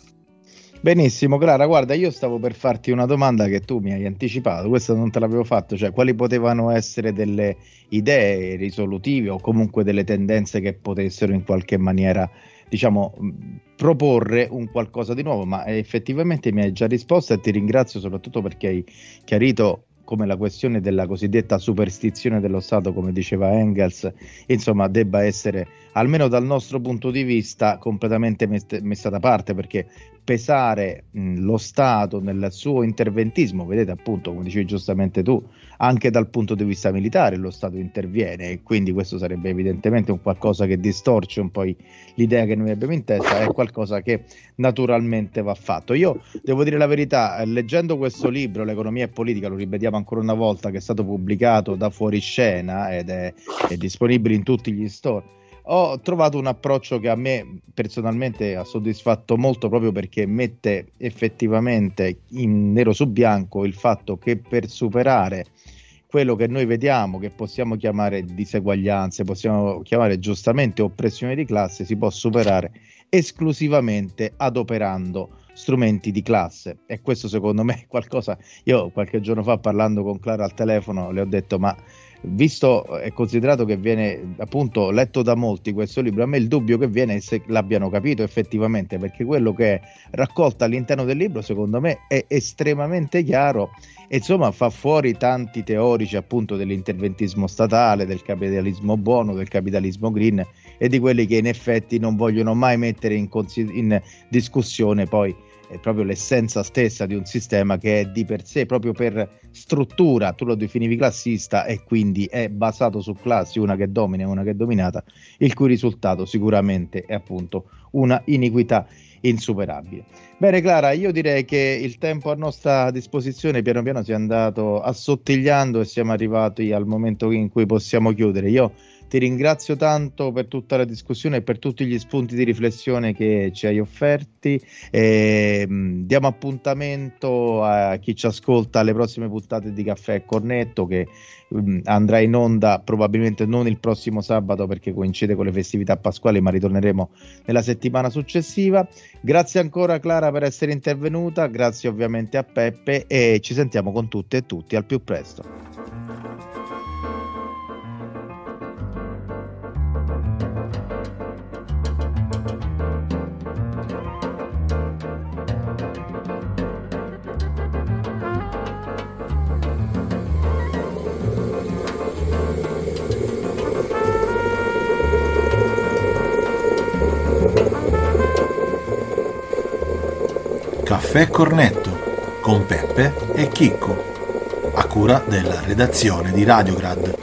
Benissimo, Clara, guarda, io stavo per farti una domanda che tu mi hai anticipato, questo non te l'avevo fatto, cioè quali potevano essere delle idee risolutive o comunque delle tendenze che potessero in qualche maniera, diciamo, proporre un qualcosa di nuovo, ma effettivamente mi hai già risposto e ti ringrazio soprattutto perché hai chiarito come la questione della cosiddetta superstizione dello Stato, come diceva Engels, insomma, debba essere, almeno dal nostro punto di vista, completamente messa, messa da parte, perché pesare mh, lo Stato nel suo interventismo, vedete appunto, come dicevi giustamente tu, anche dal punto di vista militare lo Stato interviene e quindi questo sarebbe evidentemente un qualcosa che distorce un po' l'idea che noi abbiamo in testa, è qualcosa che naturalmente va fatto. Io devo dire la verità, leggendo questo libro, L'economia e politica, lo ripetiamo ancora una volta, che è stato pubblicato da Fuoriscena ed è, è disponibile in tutti gli store, ho trovato un approccio che a me personalmente ha soddisfatto molto, proprio perché mette effettivamente in nero su bianco il fatto che per superare quello che noi vediamo, che possiamo chiamare diseguaglianze, possiamo chiamare giustamente oppressione di classe, si può superare esclusivamente adoperando strumenti di classe. E questo secondo me è qualcosa, io qualche giorno fa parlando con Clara al telefono le ho detto, ma visto e considerato che viene appunto letto da molti questo libro, a me il dubbio che viene è se l'abbiano capito effettivamente, perché quello che è raccolto all'interno del libro secondo me è estremamente chiaro e insomma fa fuori tanti teorici appunto dell'interventismo statale, del capitalismo buono, del capitalismo green e di quelli che in effetti non vogliono mai mettere in, consi- in discussione poi è proprio l'essenza stessa di un sistema che è di per sé, proprio per struttura, tu lo definivi classista e quindi è basato su classi, una che domina e una che è dominata, il cui risultato sicuramente è appunto una iniquità insuperabile. Bene Clara, io direi che il tempo a nostra disposizione piano piano si è andato assottigliando e siamo arrivati al momento in cui possiamo chiudere. Io ti ringrazio tanto per tutta la discussione e per tutti gli spunti di riflessione che ci hai offerti. E, mh, diamo appuntamento a chi ci ascolta alle prossime puntate di Caffè e Cornetto, che mh, andrà in onda probabilmente non il prossimo sabato perché coincide con le festività pasquali, ma ritorneremo nella settimana successiva. Grazie ancora Clara per essere intervenuta, grazie ovviamente a Peppe e ci sentiamo con tutte e tutti al più presto. Caffè Cornetto con Peppe e Chicco, a cura della redazione di Radiograd.